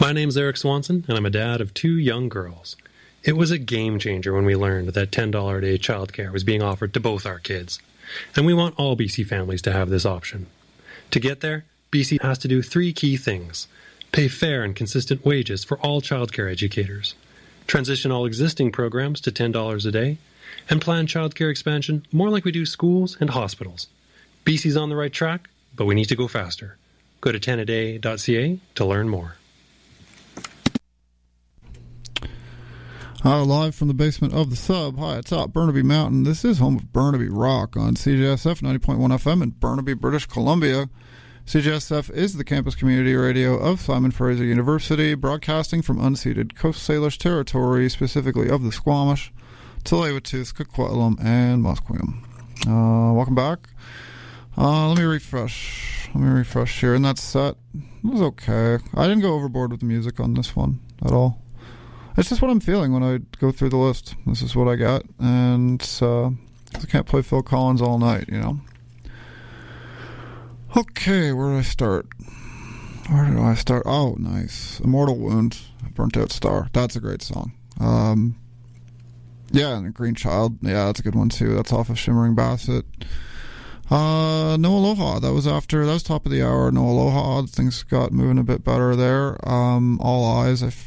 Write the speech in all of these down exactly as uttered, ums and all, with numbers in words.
My name's Eric Swanson, and I'm a dad of two young girls. It was a game changer when we learned that ten dollars a day childcare was being offered to both our kids. And we want all B C families to have this option. To get there, B C has to do three key things. Pay fair and consistent wages for all childcare educators. Transition all existing programs to ten dollars a day. And plan childcare expansion more like we do schools and hospitals. B C's on the right track, but we need to go faster. Go to ten a day dot c a to learn more. Uh, live from the basement of the sub, high atop Burnaby Mountain. This is home of Burnaby Rock on C J S F ninety point one F M in Burnaby, British Columbia. C J S F is the campus community radio of Simon Fraser University, broadcasting from unceded Coast Salish territory, specifically of the Squamish, Tsleil-Waututh, Coquitlam, and Musqueam. Uh, welcome back. Uh, let me refresh. Let me refresh here. And that set it was okay. I didn't go overboard with the music on this one at all. It's just what I'm feeling when I go through the list. This is what I got, and uh, I can't play Phil Collins all night, you know. Okay, where did I start? Where did I start? Oh, nice. Immortal Wound, Burnt Out Star. That's a great song. Um, yeah, and Green Child. Yeah, that's a good one, too. That's off of Shimmering Basset. Uh, No Aloha. That was after, that was top of the hour. No Aloha. Things got moving a bit better there. Um, All Eyes. I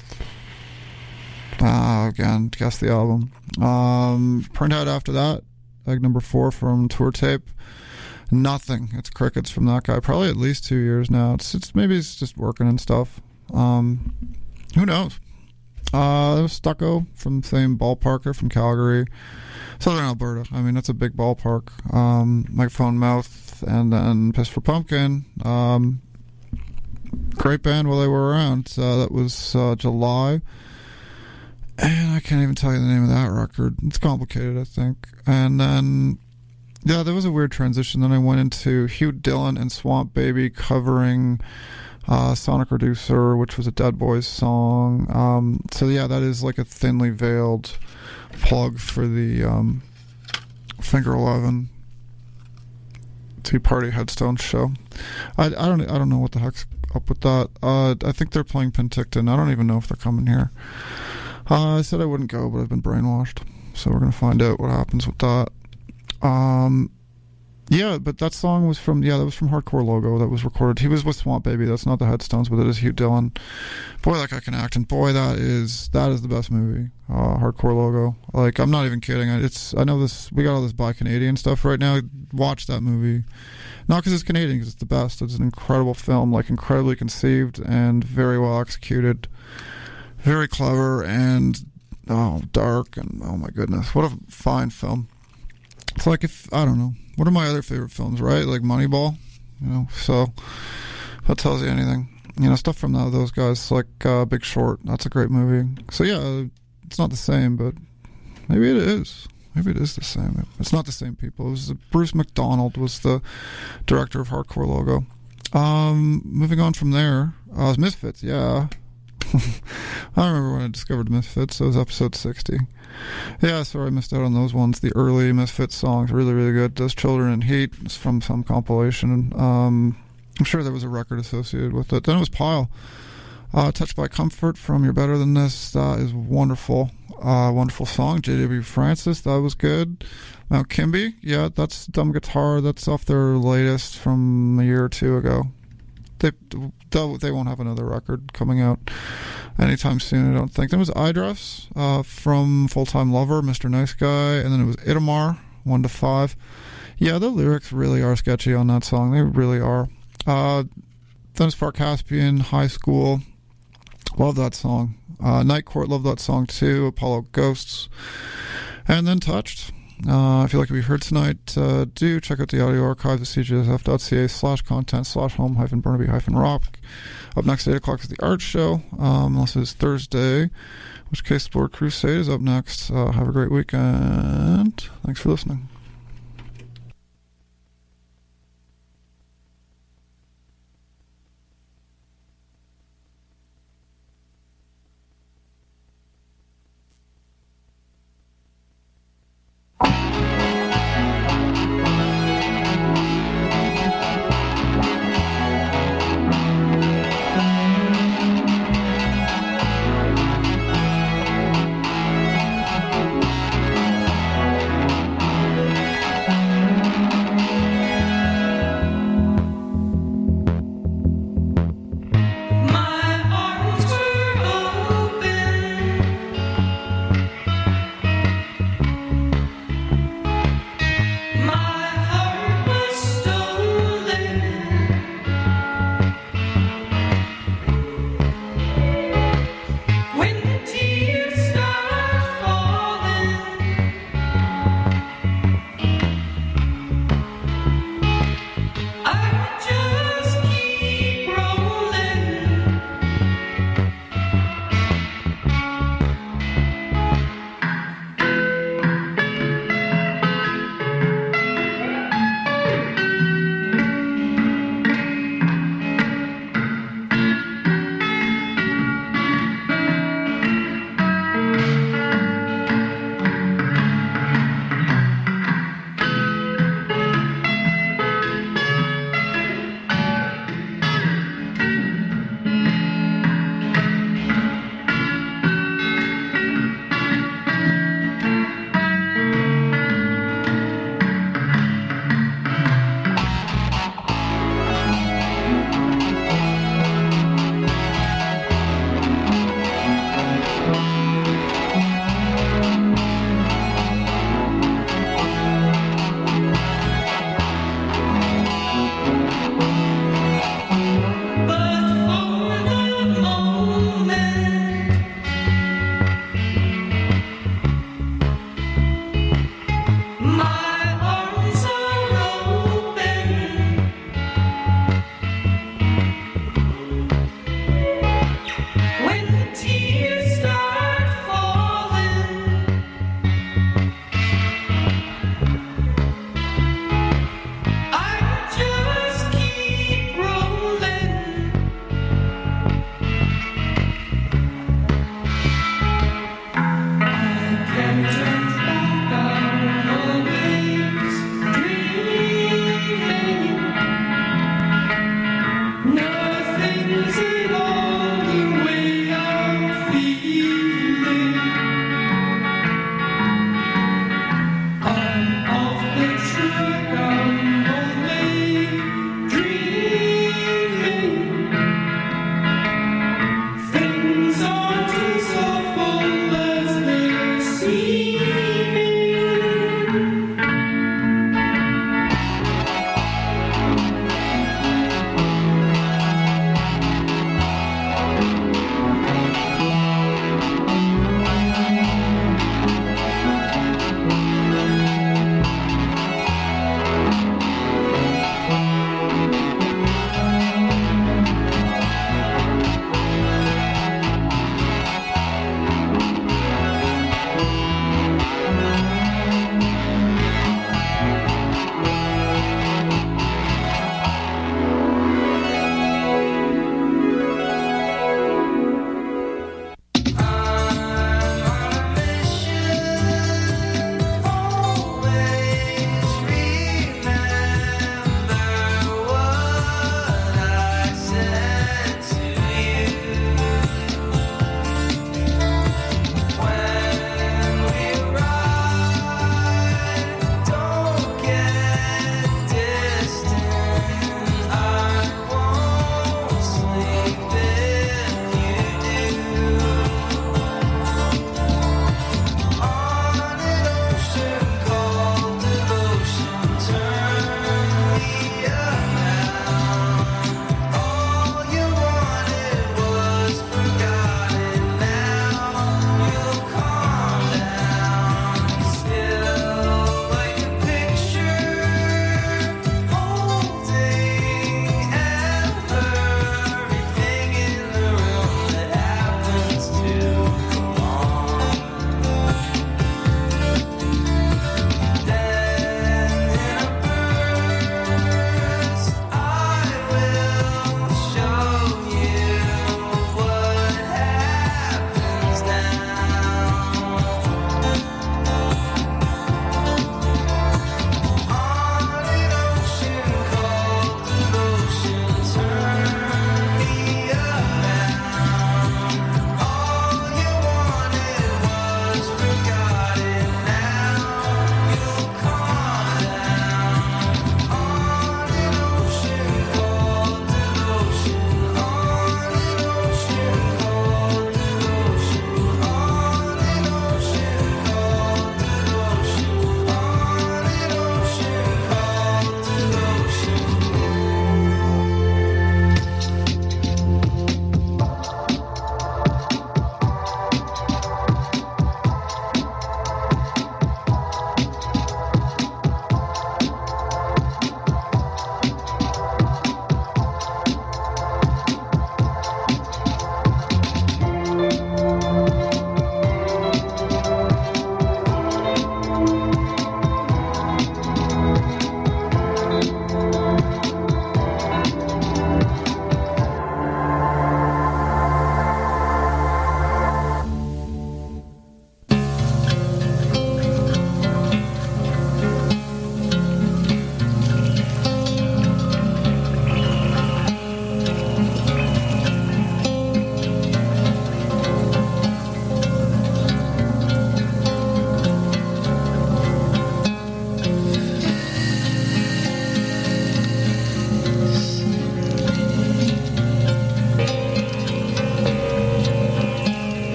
Ah, again, guess the album. Um, Printout after that, like number four from Tour Tape. Nothing. It's crickets from that guy. Probably at least two years now. It's, it's maybe it's just working and stuff. Um, who knows? Uh, there was Stucco from the same ballparker from Calgary, Southern Alberta. I mean, that's a big ballpark. Um, Microphone Mouth, and then Piss for Pumpkin. Um, great band while they were around. Uh, that was uh, July. And I can't even tell you the name of that record. It's complicated, I think. And then, yeah, there was a weird transition. Then I went into Hugh Dillon and Swamp Baby covering uh, Sonic Reducer, which was a Dead Boys song. Um, so, yeah, that is like a thinly veiled plug for the um, Finger Eleven Tea Party Headstones show. I, I don't I don't know what the heck's up with that. Uh, I think they're playing Penticton. I don't even know if they're coming here. Uh, I said I wouldn't go, but I've been brainwashed. So we're going to find out what happens with that. Um, yeah, but that song was from, yeah, that was from Hardcore Logo. That was recorded. He was with Swamp Baby. That's not the Headstones, but it is Hugh Dillon. Boy, that guy can act. And boy, that is, that is the best movie. Uh, Hardcore Logo. Like, I'm not even kidding. It's, I know this, we got all this Buy Canadian stuff right now. Watch that movie. Not because it's Canadian, because it's the best. It's an incredible film, like incredibly conceived and very well executed. Very clever and oh dark, and oh my goodness, what a fine film. It's like, if I don't know, what are my other favorite films, right? Like Moneyball, you know. So if that tells you anything, you know, stuff from that, those guys, like uh, Big Short. That's a great movie. So yeah, it's not the same, but maybe it is. Maybe it is the same. It's not the same people. It was Bruce McDonald was the director of Hardcore Logo. Um, moving on from there, uh, it was Misfits. Yeah. I remember when I discovered Misfits. It was episode sixty. Yeah, sorry I missed out on those ones. The early Misfits songs, really, really good. Those Children in Heat is from some compilation. Um, I'm sure there was a record associated with it. Then it was Pile. Uh, Touched by Comfort from You're Better Than This. That is wonderful. Uh, wonderful song. J W Francis, that was good. Mount Kimby, yeah, that's Dumb Guitar. That's off their latest from a year or two ago. They they won't have another record coming out anytime soon, I don't think. Then was iDress uh, from Full Time Lover, Mister Nice Guy, and then it was Itamar, one to five. Yeah, the lyrics really are sketchy on that song. They really are. Uh, then it's Far Caspian, High School. Love that song. Uh, Night Court, love that song too. Apollo Ghosts. And then Touched. Uh, if you like what we heard tonight, uh, do check out the audio archives at c j s f dot c a slash content slash home hyphen Burnaby hyphen rock. Up next at eight o'clock is the art show, um, unless it's Thursday, in which case the Board Crusade is up next. Uh, have a great weekend. Thanks for listening.